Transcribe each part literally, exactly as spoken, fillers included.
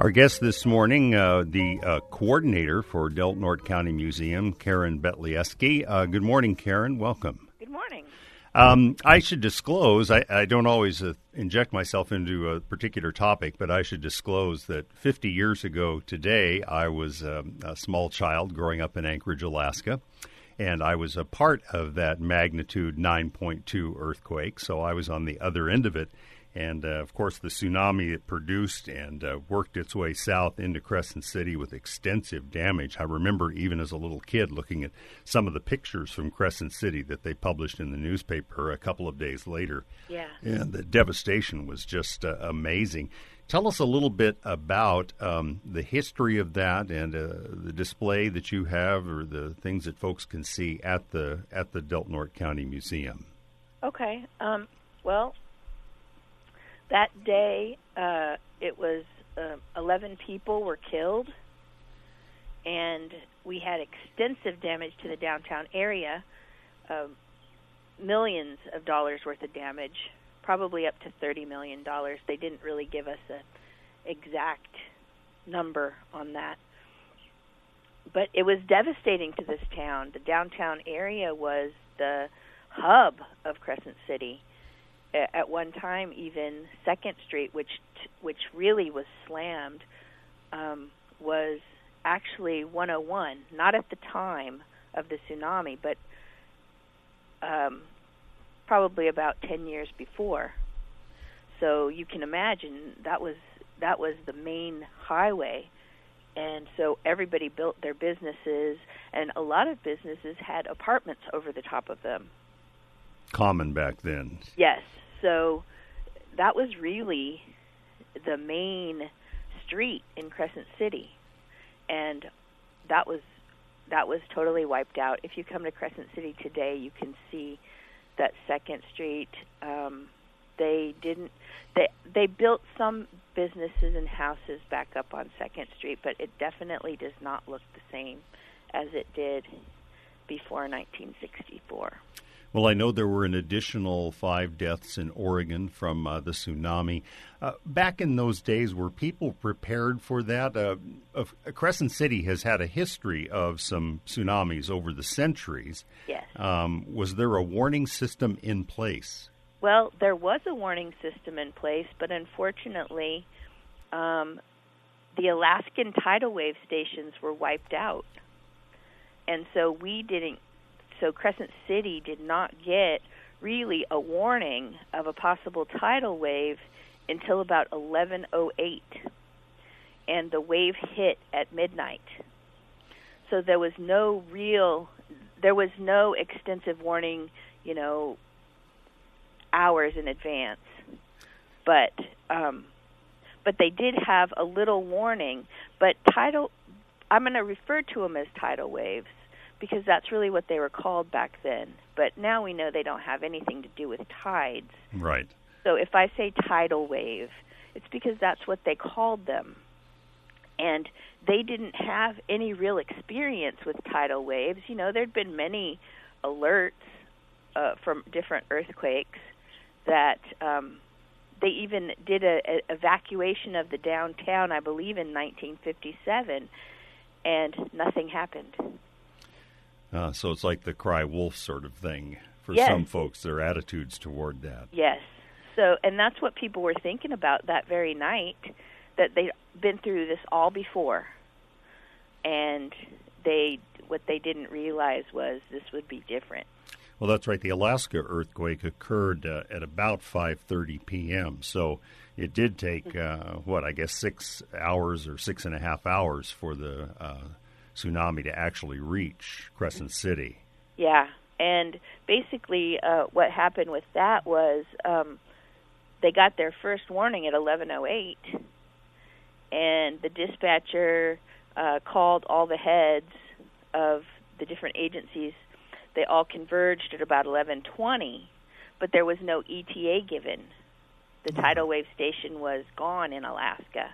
Our guest this morning, uh, the uh, coordinator for Del Norte County Museum, Karen Betlieski. Uh, good morning, Karen. Welcome. Good morning. Um, I should disclose, I, I don't always uh, inject myself into a particular topic, but I should disclose that fifty years ago today, I was um, a small child growing up in Anchorage, Alaska, and I was a part of that magnitude nine point two earthquake, so I was on the other end of it. And, uh, of course, the tsunami it produced and uh, worked its way south into Crescent City with extensive damage. I remember even as a little kid looking at some of the pictures from Crescent City that they published in the newspaper a couple of days later. Yeah. And the devastation was just uh, amazing. Tell us a little bit about um, the history of that and uh, the display that you have or the things that folks can see at the at the Del Norte County Museum. Okay. Um, well... That day, uh, it was uh, eleven people were killed, and we had extensive damage to the downtown area, uh, millions of dollars worth of damage, probably up to thirty million dollars. They didn't really give us an exact number on that. But it was devastating to this town. The downtown area was the hub of Crescent City. At one time, even Second Street, which which really was slammed, um, was actually one oh one. Not at the time of the tsunami, but um, probably about ten years before. So you can imagine that was that was the main highway, and so everybody built their businesses, and a lot of businesses had apartments over the top of them. Common back then. Yes. So that was really the main street in Crescent City, and that was that was totally wiped out. If you come to Crescent City today, you can see that Second Street. Um, they didn't. They they built some businesses and houses back up on Second Street, but it definitely does not look the same as it did before nineteen sixty-four. Well, I know there were an additional five deaths in Oregon from uh, the tsunami. Uh, back in those days, were people prepared for that? Uh, uh, Crescent City has had a history of some tsunamis over the centuries. Yes. Um, was there a warning system in place? Well, there was a warning system in place, but unfortunately, um, the Alaskan tidal wave stations were wiped out. And so we didn't So Crescent City did not get really a warning of a possible tidal wave until about eleven oh eight, and the wave hit at midnight. So there was no real, there was no extensive warning, you know, hours in advance. But um, but they did have a little warning. But tidal, I'm going to refer to them as tidal waves, because that's really what they were called back then. But now we know they don't have anything to do with tides. Right. So if I say tidal wave, it's because that's what they called them. And they didn't have any real experience with tidal waves. You know, there'd been many alerts uh, from different earthquakes that um, they even did an evacuation of the downtown, I believe, in nineteen fifty-seven, and nothing happened. Uh, so it's like the cry wolf sort of thing for yes. some folks, their attitudes toward that. Yes. So, and that's what people were thinking about that very night, that they'd been through this all before. And they, what they didn't realize was this would be different. Well, that's right. The Alaska earthquake occurred uh, at about five thirty p.m., so it did take, uh, what, I guess six hours or six and a half hours for the uh, tsunami to actually reach Crescent City. Yeah, and basically uh, what happened with that was um, they got their first warning at eleven oh eight, and the dispatcher uh, called all the heads of the different agencies. They all converged at about eleven twenty, but there was no E T A given. The tidal wave station was gone in Alaska.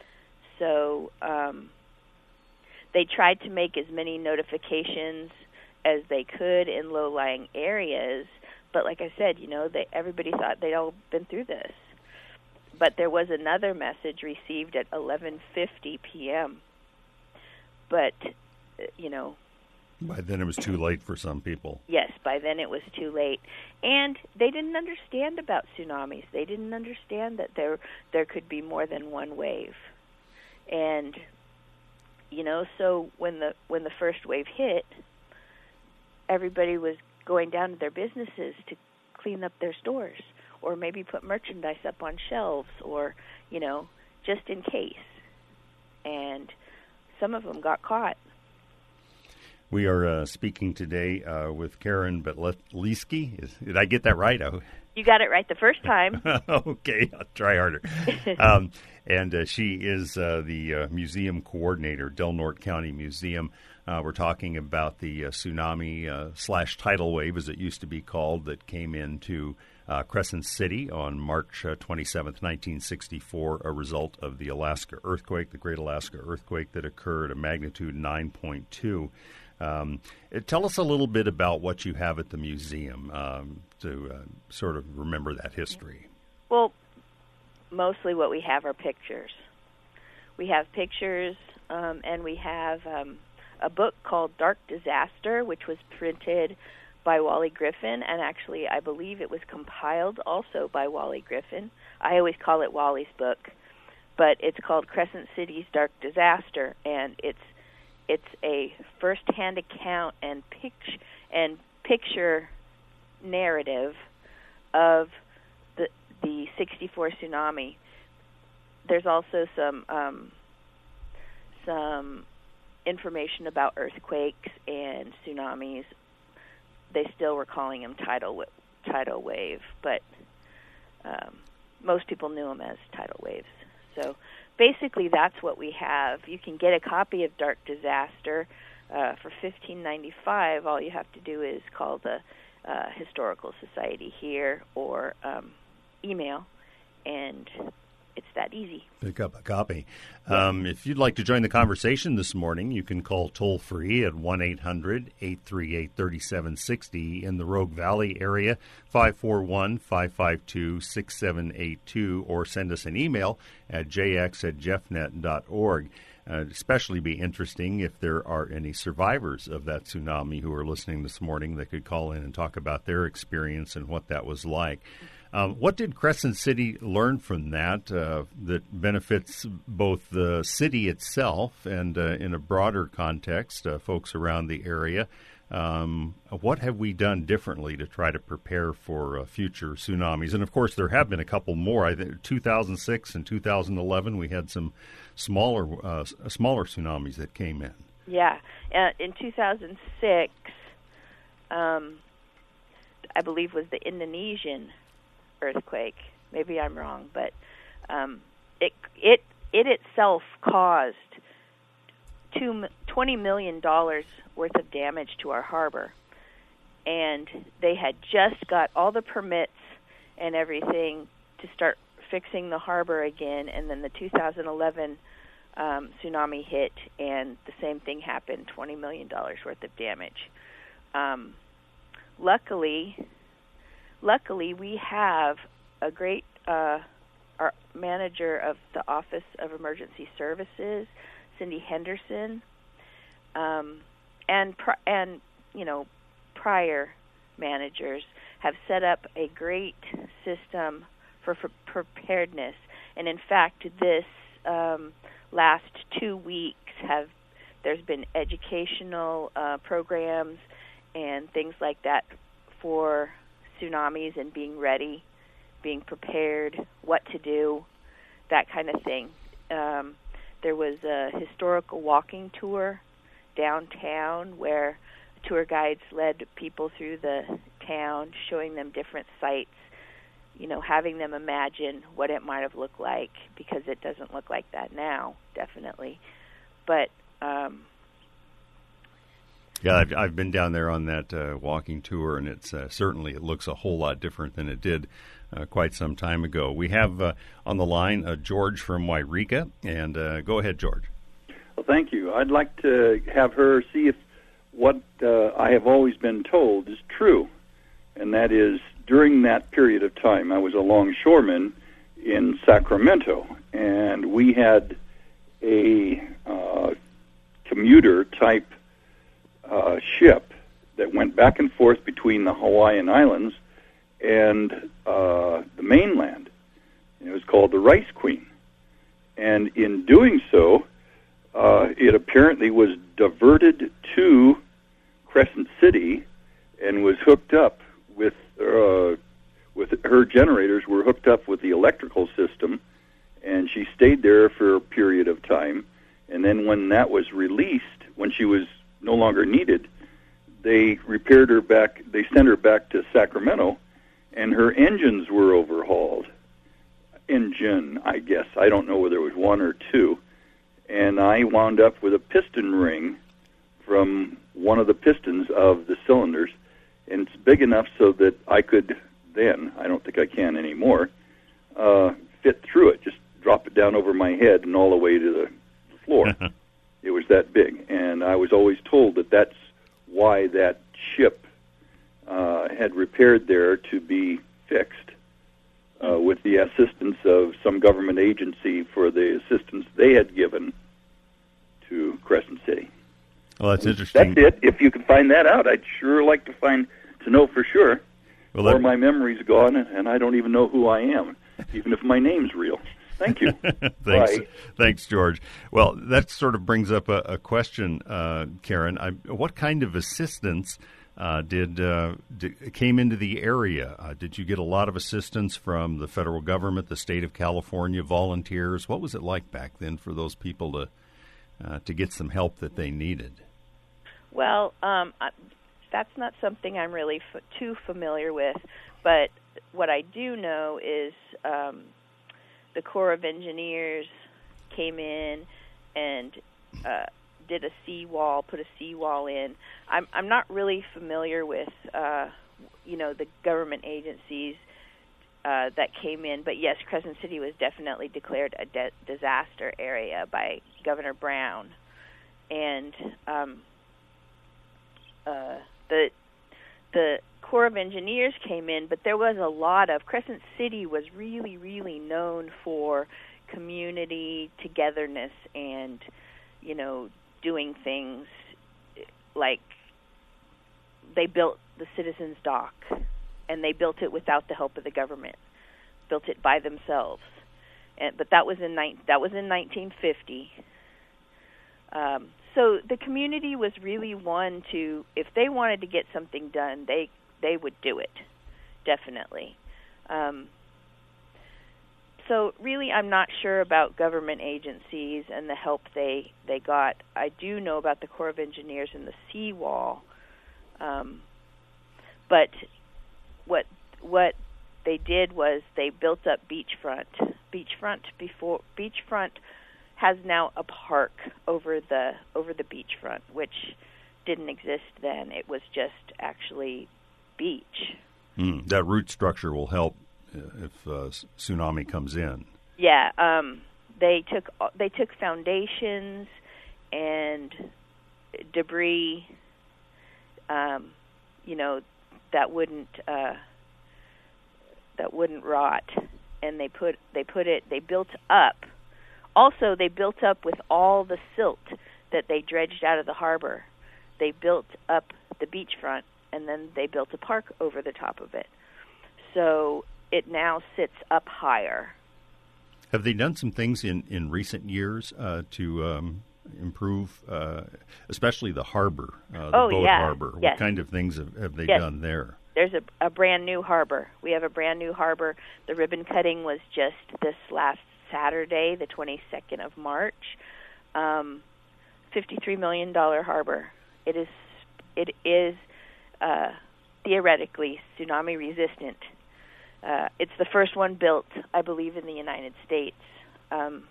So um, they tried to make as many notifications as they could in low-lying areas, but like I said, you know, they, everybody thought they'd all been through this. but there was another message received at eleven fifty p.m. But, you know... By then it was too late for some people. Yes, by then it was too late. And they didn't understand about tsunamis. They didn't understand that there there could be more than one wave. And, you know, so when the when the first wave hit, everybody was going down to their businesses to clean up their stores, or maybe put merchandise up on shelves, or, you know, just in case. And some of them got caught. We are uh, speaking today uh, with Karen Betleski. Is, did I get that right? Oh. You got it right the first time. Okay, I'll try harder. um, and uh, she is uh, the uh, museum coordinator, Del Norte County Museum. Uh, we're talking about the uh, tsunami uh, slash tidal wave, as it used to be called, that came into uh, Crescent City on March uh, twenty-seventh, nineteen sixty-four, a result of the Alaska earthquake, the Great Alaska earthquake that occurred, a magnitude nine point two. Um, tell us a little bit about what you have at the museum um, to uh, sort of remember that history. Well, mostly what we have are pictures. We have pictures, um, and we have um, a book called Dark Disaster, which was printed by Wally Griffin, and actually I believe it was compiled also by Wally Griffin. I always call it Wally's book, but it's called Crescent City's Dark Disaster, and it's It's a first-hand account and picture and picture narrative of the the sixty-four tsunami. There's also some um, some information about earthquakes and tsunamis. They still were calling them tidal tidal wave, but um, most people knew them as tidal waves. So basically, that's what we have. You can get a copy of Dark Disaster uh, for fifteen ninety-five. All you have to do is call the uh, Historical Society here or um, email, and it's that easy. Pick up a copy. Um, if you'd like to join the conversation this morning, you can call toll-free at one eight hundred eight three eight three seven six zero. In the Rogue Valley area, five four one five five two six seven eight two, or send us an email at j x at jeffnet dot org. Uh, it'd especially be interesting if there are any survivors of that tsunami who are listening this morning that could call in and talk about their experience and what that was like. Um, what did Crescent City learn from that uh, that benefits both the city itself and, uh, in a broader context, uh, folks around the area? Um, what have we done differently to try to prepare for uh, future tsunamis? And, of course, there have been a couple more. I think two thousand six and two thousand eleven, we had some smaller uh, smaller tsunamis that came in. Yeah. Uh, in two thousand six, um, I believe was the Indonesian earthquake. Maybe I'm wrong, but um, it it it itself caused two, twenty million dollars worth of damage to our harbor, and they had just got all the permits and everything to start fixing the harbor again, and then the two thousand eleven um, tsunami hit, and the same thing happened, twenty million dollars worth of damage. Um, luckily, Luckily, we have a great uh, our manager of the Office of Emergency Services, Cindy Henderson, um, and pr- and you know prior managers have set up a great system for, for preparedness. And in fact, this um, last two weeks have there's been educational uh, programs and things like that for tsunamis and being ready, being prepared, what to do, that kind of thing. Um, there was a historical walking tour downtown where tour guides led people through the town, showing them different sites, you know, having them imagine what it might have looked like, because it doesn't look like that now, definitely. But um, yeah, I've, I've been down there on that uh, walking tour, and it's uh, certainly it looks a whole lot different than it did uh, quite some time ago. We have uh, on the line uh, George from Wairika, and uh, go ahead, George. Well, thank you. I'd like to have her see if what uh, I have always been told is true, and that is during that period of time, I was a longshoreman in Sacramento, and we had a uh, commuter-type uh, ship that went back and forth between the Hawaiian Islands and uh, the mainland. It was called the Rice Queen. And in doing so, uh, it apparently was diverted to Crescent City and was hooked up with, uh, with her generators were hooked up with the electrical system, and she stayed there for a period of time. And then when that was released, when she was no longer needed, they repaired her back, they sent her back to Sacramento, and her engines were overhauled. Engine, I guess. I don't know whether it was one or two. And I wound up with a piston ring from one of the pistons of the cylinders, and it's big enough so that I could then, I don't think I can anymore, uh, fit through it, just drop it down over my head and all the way to the floor. It was that big. And I was always told that that's why that ship uh, had repaired there to be fixed. Uh, with the assistance of some government agency for the assistance they had given to Crescent City. Well, that's interesting. That's it. If you can find that out, I'd sure like to find to know for sure. Well, or that... my memory's gone, and I don't even know who I am, even if my name's real. Thank you. Thanks, Bye. Thanks, George. Well, that sort of brings up a, a question, uh, Karen. I, what kind of assistance Uh, did, uh, did came into the area? Uh, did you get a lot of assistance from the federal government, the state of California, volunteers? What was it like back then for those people to uh, to get some help that they needed? Well, um, I, that's not something I'm really f- too familiar with, but what I do know is um, the Corps of Engineers came in and uh, did a seawall, put a seawall in. I'm I'm not really familiar with, uh, you know, the government agencies uh, that came in, but yes, Crescent City was definitely declared a de- disaster area by Governor Brown, and um, uh, the the Corps of Engineers came in, but there was a lot of Crescent City was really really known for community togetherness and, you know, doing things like they built the Citizens Dock, and they built it without the help of the government, built it by themselves. And, but that was in ni- that was in nineteen fifty. Um, so the community was really one to, if they wanted to get something done, they they would do it, definitely. Um, So really, I'm not sure about government agencies and the help they, they got. I do know about the Corps of Engineers and the seawall. Um, but what what they did was they built up beachfront. Beachfront before beachfront has now a park over the over the beachfront, which didn't exist then. It was just actually beach. Mm, that root structure will help if uh, tsunami comes in. Yeah, um, they took they took foundations and debris, um, you know, that wouldn't uh, that wouldn't rot, and they put they put it they built up. Also, they built up with all the silt that they dredged out of the harbor. They built up the beachfront, and then they built a park over the top of it. So it now sits up higher. Have they done some things in, in recent years uh, to um, improve, uh, especially the harbor, uh, the oh, boat yeah. harbor? Yes. What kind of things have, have they yes. done there? There's a, a brand new harbor. We have a brand new harbor. The ribbon cutting was just this last Saturday, the twenty-second of March. Um, fifty-three million dollars harbor. It is, it is uh, theoretically tsunami resistant. Uh, it's the first one built, I believe, in the United States. Um,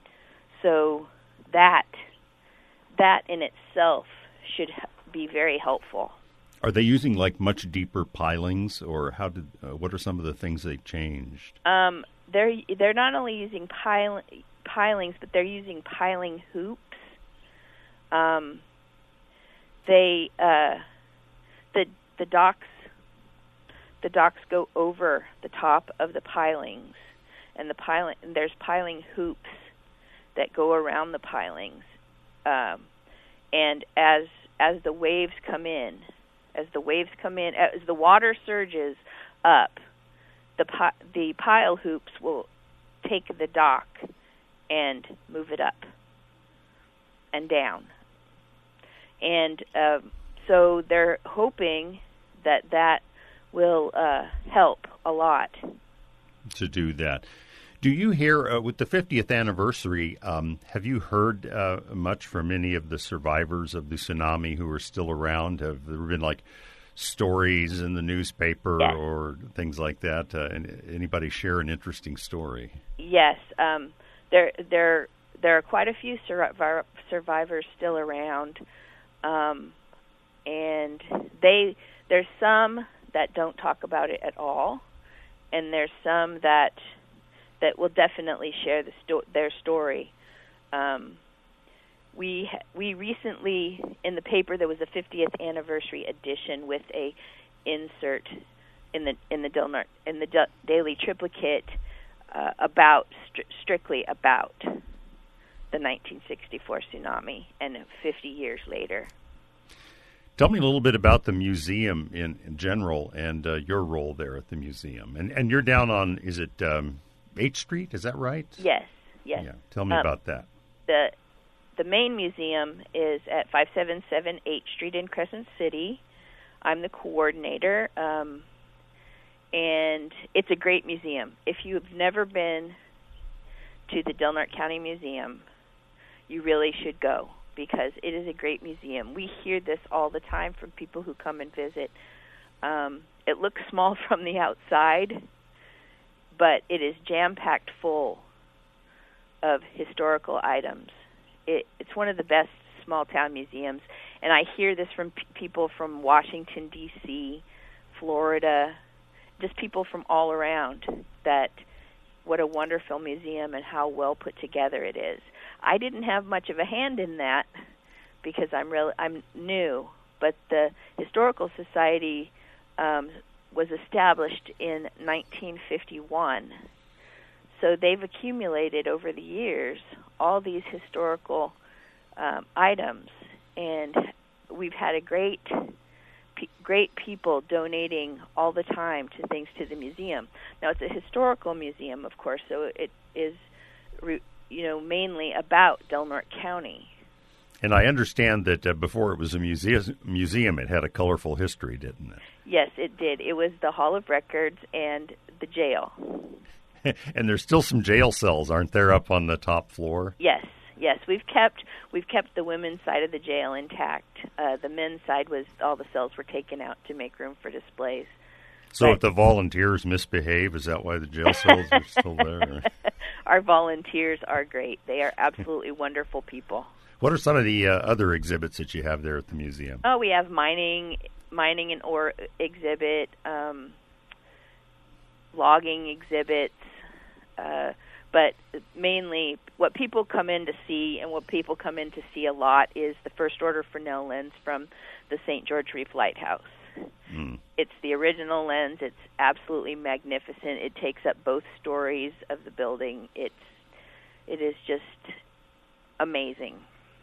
so that that in itself should be very helpful. Are they using like much deeper pilings, or how did? Uh, what are some of the things they changed? Um, they're they're not only using pil- pilings, but they're using piling hoops. Um, they uh, the the docks. The docks go over the top of the pilings, and the piling, and there's piling hoops that go around the pilings, um, and as as the waves come in, as the waves come in, as the water surges up, the pi- the pile hoops will take the dock and move it up and down, and uh, so they're hoping that that will uh, help a lot to do that. Do you hear, uh, with the fiftieth anniversary, um, have you heard uh, much from any of the survivors of the tsunami who are still around? Have there been, like, stories in the newspaper yes. or things like that? Uh, and anybody share an interesting story? Yes. Um, there, there, there are quite a few sur- survivors still around, um, and they there's some that don't talk about it at all, and there's some that that will definitely share the sto- their story. Um, we we recently, in the paper, there was a fiftieth anniversary edition with a insert in the in the Del- in the D- Daily Triplicate uh, about stri- strictly about the nineteen sixty-four tsunami and fifty years later. Tell me a little bit about the museum in, in general and uh, your role there at the museum. And and you're down on, is it um, eighth Street? Is that right? Yes, yes. Yeah. Tell me um, about that. The the main museum is at five seventy-seven eighth Street in Crescent City. I'm the coordinator, um, and it's a great museum. If you've never been to the Del Norte County Museum, you really should go, because it is a great museum. We hear this all the time from people who come and visit. Um, it looks small from the outside, but it is jam-packed full of historical items. It, it's one of the best small-town museums, and I hear this from p- people from Washington, D C, Florida, just people from all around, that what a wonderful museum and how well put together it is. I didn't have much of a hand in that because I'm real, I'm new, but the Historical Society um, was established in nineteen fifty-one. So they've accumulated over the years all these historical um, items, and we've had a great, pe- great people donating all the time to things to the museum. Now, it's a historical museum, of course, so it is, re- you know, mainly about Del Norte County. And I understand that uh, before it was a muse- museum, it had a colorful history, didn't it? Yes, it did. It was the Hall of Records and the jail. And there's still some jail cells, aren't there, up on the top floor? Yes, yes. We've kept we've kept the women's side of the jail intact. Uh, the men's side was all the cells were taken out to make room for displays. So but, if the volunteers misbehave, is that why the jail cells are still there? Our volunteers are great. They are absolutely wonderful people. What are some of the uh, other exhibits that you have there at the museum? Oh, we have mining, mining and ore exhibit, um, logging exhibits, uh, but mainly what people come in to see, and what people come in to see a lot, is the first order Fresnel lens from the Saint George Reef Lighthouse. Mm. It's the original lens. It's absolutely magnificent. It takes up both stories of the building. It's it is just amazing.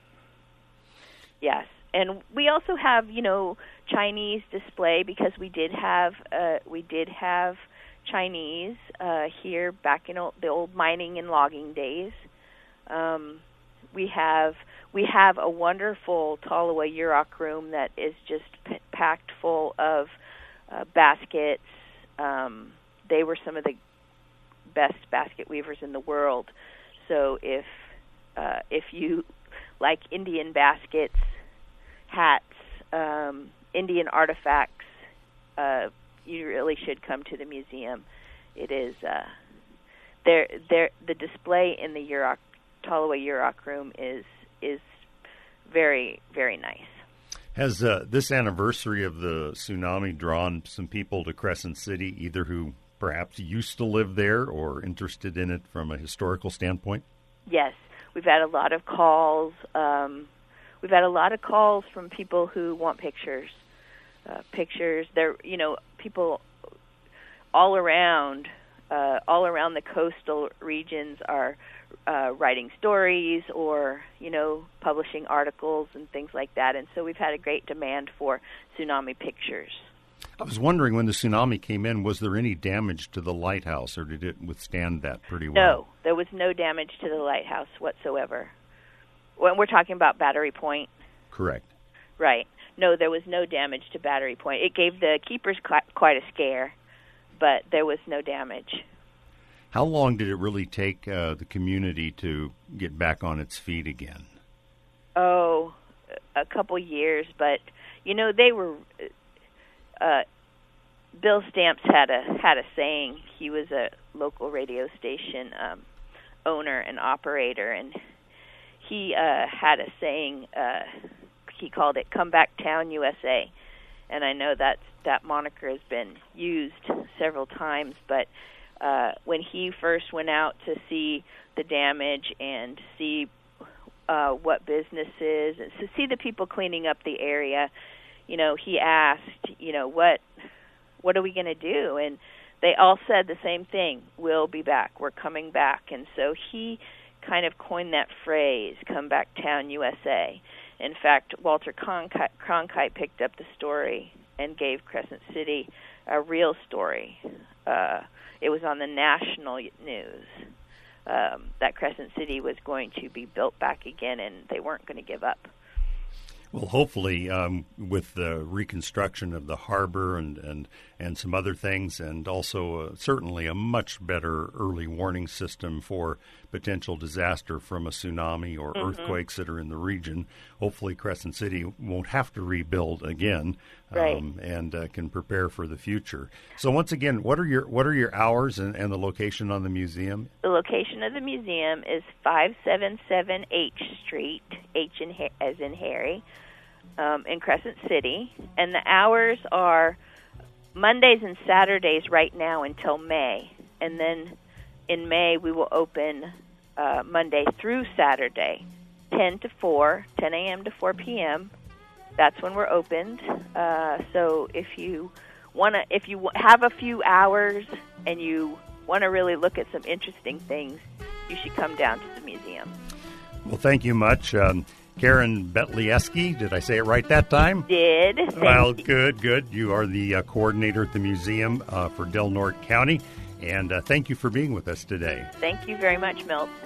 Yes, and we also have, you know, Chinese display, because we did have uh, we did have Chinese uh, here back in old, the old mining and logging days. Um, we have we have a wonderful Tolowa Yurok room that is just p- packed full of uh, baskets. Um, they were some of the best basket weavers in the world. So if uh, if you like Indian baskets, hats, um, Indian artifacts, uh, you really should come to the museum. It is uh, there. There, the display in the Yurok, Tolowa Yurok room is is very very nice. Has uh, this anniversary of the tsunami drawn some people to Crescent City, either who perhaps used to live there or interested in it from a historical standpoint? Yes, we've had a lot of calls. Um, we've had a lot of calls from people who want pictures. Uh, pictures. They're, you know, people all around uh, all around the coastal regions are uh, writing stories or, you know, publishing articles and things like that. And so we've had a great demand for tsunami pictures. I was wondering, when the tsunami came in, was there any damage to the lighthouse, or did it withstand that pretty well? No, there was no damage to the lighthouse whatsoever. When we're talking about Battery Point. Correct. Right. No, there was no damage to Battery Point. It gave the keepers quite a scare, but there was no damage. How long did it really take uh, the community to get back on its feet again? Oh, a couple years, but, you know, they were... Uh, Bill Stamps had a had a saying. He was a local radio station um, owner and operator, and he uh, had a saying. Uh, he called it "Come Back Town, U S A," and I know that that moniker has been used several times. But uh, when he first went out to see the damage and see uh, what businesses, and to see the people cleaning up the area, you know, he asked, you know, what what are we going to do? And they all said the same thing: we'll be back, we're coming back. And so he kind of coined that phrase, "Come Back Town, U S A." In fact, Walter Cronkite, Cronkite picked up the story and gave Crescent City a real story. Uh, it was on the national news um, that Crescent City was going to be built back again, and they weren't going to give up. Well, hopefully, um, with the reconstruction of the harbor and, and, and some other things, and also uh, certainly a much better early warning system for potential disaster from a tsunami or mm-hmm. earthquakes that are in the region, hopefully Crescent City won't have to rebuild again, right. um, and uh, can prepare for the future. So once again, what are your what are your hours and, and the location on the museum? The location of the museum is five seventy-seven H Street, H in, as in Harry, um, in Crescent City. And the hours are Mondays and Saturdays right now until May. And then in May we will open uh, Monday through Saturday, ten to four, ten a.m. to four p.m. That's when we're opened. Uh, so if you want to, if you have a few hours and you want to really look at some interesting things, you should come down to the museum. Well, thank you much. Um, Karen Betlieski, did I say it right that time? Did. Thank well, you. good, good. You are the uh, coordinator at the museum uh, for Del Norte County, and uh, thank you for being with us today. Thank you very much, Milt.